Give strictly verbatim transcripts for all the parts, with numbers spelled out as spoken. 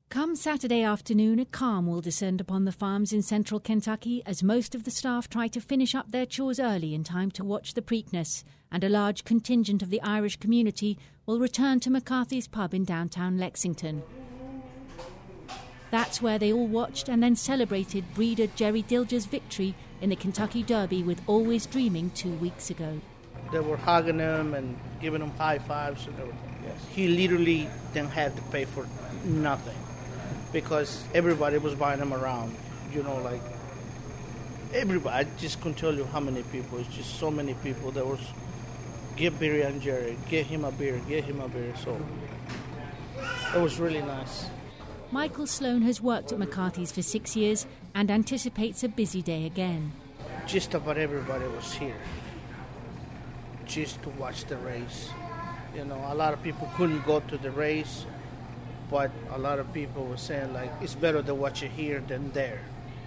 Come Saturday afternoon, a calm will descend upon the farms in central Kentucky as most of the staff try to finish up their chores early in time to watch the Preakness, and a large contingent of the Irish community will return to McCarthy's pub in downtown Lexington. That's where they all watched and then celebrated breeder Jerry Dilger's victory in the Kentucky Derby with Always Dreaming two weeks ago. They were hugging him and giving him high fives and everything. Yes. He literally didn't have to pay for nothing, because everybody was buying him around, you know, like, everybody. I just couldn't tell you how many people. It's just so many people that was, give beer on Jerry, get him a beer, get him a beer. So it was really nice. Michael Sloan has worked at McCarthy's for six years and anticipates a busy day again. Just about everybody was here just to watch the race. You know, a lot of people couldn't go to the race, but a lot of people were saying, like, it's better to watch it here than there.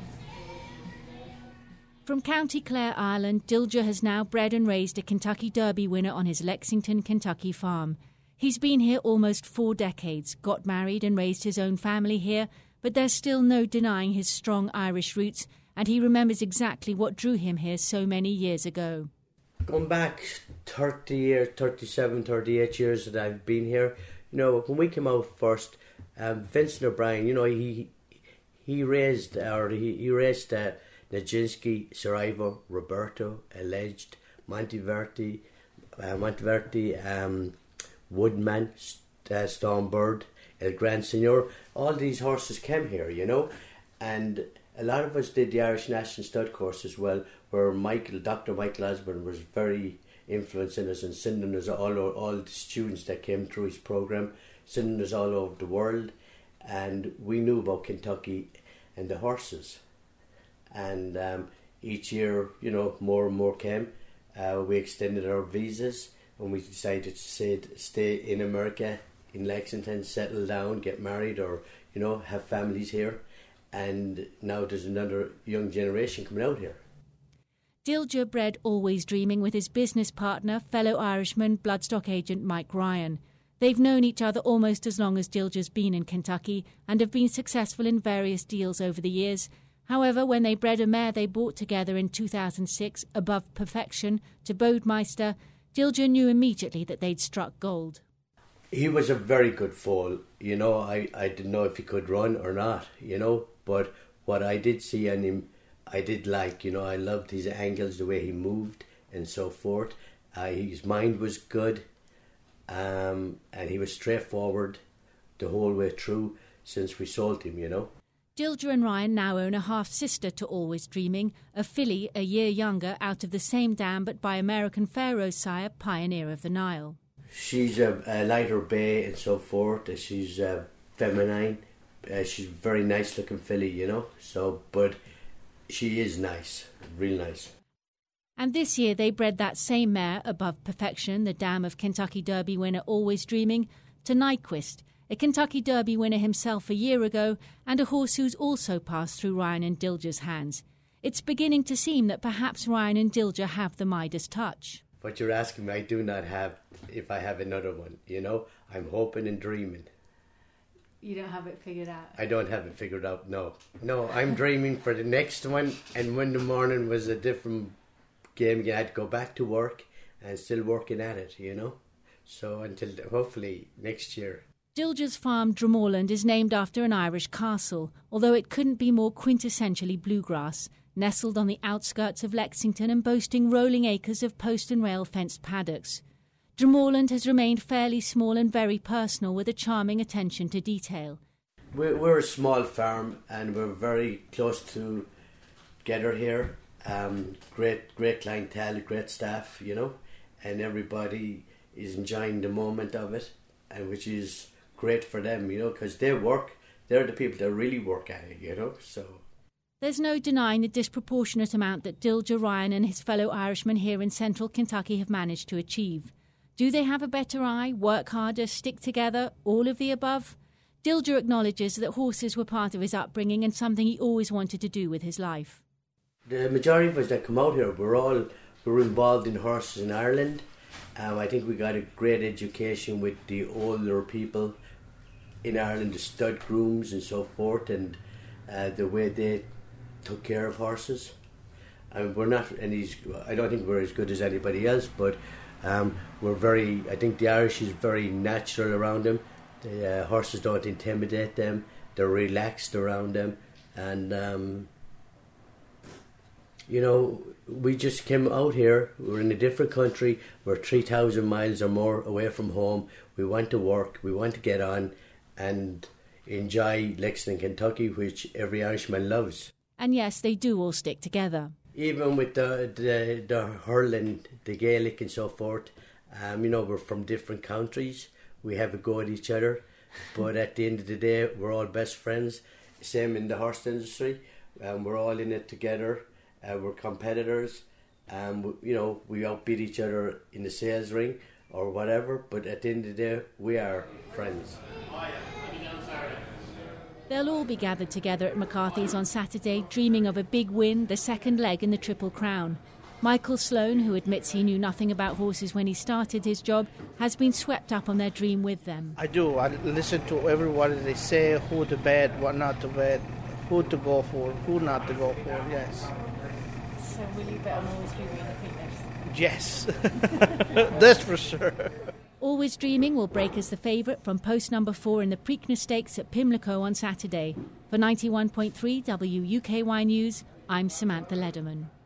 From County Clare, Ireland, Dilger has now bred and raised a Kentucky Derby winner on his Lexington, Kentucky farm. He's been here almost four decades, got married and raised his own family here, but there's still no denying his strong Irish roots, and he remembers exactly what drew him here so many years ago. Going back thirty years, thirty-seven, thirty-eight years that I've been here, you know, when we came out first, um, Vincent O'Brien, you know, he he raised, or he, he raised uh, Nijinsky, Saraiva, Roberto, Alleged, Monteverdi, uh, Monteverdi, um, Woodman, uh, Stormbird, El Grand Senor. All these horses came here, you know, and a lot of us did the Irish National Stud course as well, where Michael, Doctor Michael Osborne was very influencing us and sending us all all the students that came through his program, sending us all over the world, and we knew about Kentucky and the horses. And um, each year, you know, more and more came. Uh, we extended our visas, and we decided to stay, stay in America, in Lexington, settle down, get married, or, you know, have families here. And now there's another young generation coming out here. Dilger bred Always Dreaming with his business partner, fellow Irishman, bloodstock agent Mike Ryan. They've known each other almost as long as Dilger's been in Kentucky and have been successful in various deals over the years. However, when they bred a mare they bought together in two thousand six, Above Perfection, to Bodemeister, Dilger knew immediately that they'd struck gold. He was a very good foal. You know, I, I didn't know if he could run or not, you know, but what I did see on him, I did like, you know, I loved his angles, the way he moved and so forth. Uh, his mind was good, um, and he was straightforward the whole way through since we sold him, you know. Dilger and Ryan now own a half-sister to Always Dreaming, a filly a year younger out of the same dam but by American Pharaoh's sire, Pioneer of the Nile. She's a, a lighter bay and so forth. She's uh, feminine. Uh, she's a very nice looking filly, you know. So, but she is nice, real nice. And this year they bred that same mare, Above Perfection, the dam of Kentucky Derby winner Always Dreaming, to Nyquist, a Kentucky Derby winner himself a year ago, and a horse who's also passed through Ryan and Dilger's hands. It's beginning to seem that perhaps Ryan and Dilger have the Midas touch. But you're asking me, I do not have, if I have another one, you know. I'm hoping and dreaming. You don't have it figured out? I don't have it figured out, no. No, I'm dreaming for the next one, and when the morning was a different game, you had to go back to work and still working at it, you know. So until hopefully next year. Dilger's farm, Drumorland, is named after an Irish castle, although it couldn't be more quintessentially bluegrass, nestled on the outskirts of Lexington and boasting rolling acres of post and rail fenced paddocks. Drumorland has remained fairly small and very personal, with a charming attention to detail. We're, we're a small farm and we're very close to together here. Um, great, great clientele, great staff, you know, and everybody is enjoying the moment of it, and which is great for them, you know, because they work. They're the people that really work at it, you know, so. There's no denying the disproportionate amount that Dilger, Ryan and his fellow Irishmen here in central Kentucky have managed to achieve. Do they have a better eye, work harder, stick together, all of the above? Dilger acknowledges that horses were part of his upbringing and something he always wanted to do with his life. The majority of us that come out here, we're all we're involved in horses in Ireland. Um, I think we got a great education with the older people in Ireland, the stud grooms and so forth, and uh, the way they took care of horses. And we're not any. I don't think we're as good as anybody else, but um, we're very. I think the Irish is very natural around them. The uh, horses don't intimidate them. They're relaxed around them, and um, you know, we just came out here. We're in a different country. We're three thousand miles or more away from home. We want to work. We want to get on and enjoy Lexington, Kentucky, which every Irishman loves. And yes, they do all stick together. Even with the the, the hurling, the Gaelic and so forth, um, you know, we're from different countries. We have a go at each other, but at the end of the day, we're all best friends. Same in the horse industry, um, we're all in it together. Uh, we're competitors, and um, you know, we outbeat each other in the sales ring or whatever. But at the end of the day, we are friends. They'll all be gathered together at McCarthy's on Saturday, dreaming of a big win, the second leg in the Triple Crown. Michael Sloan, who admits he knew nothing about horses when he started his job, has been swept up on their dream with them. I do. I listen to everybody. They say who to bet, what not to bet, who to go for, who not to go for, yes. So will you bet on Always Dreaming in the Preakness? Yes, that's for sure. Always Dreaming will break as the favourite from post number four in the Preakness Stakes at Pimlico on Saturday. For ninety-one point three W U K Y News, I'm Samantha Lederman.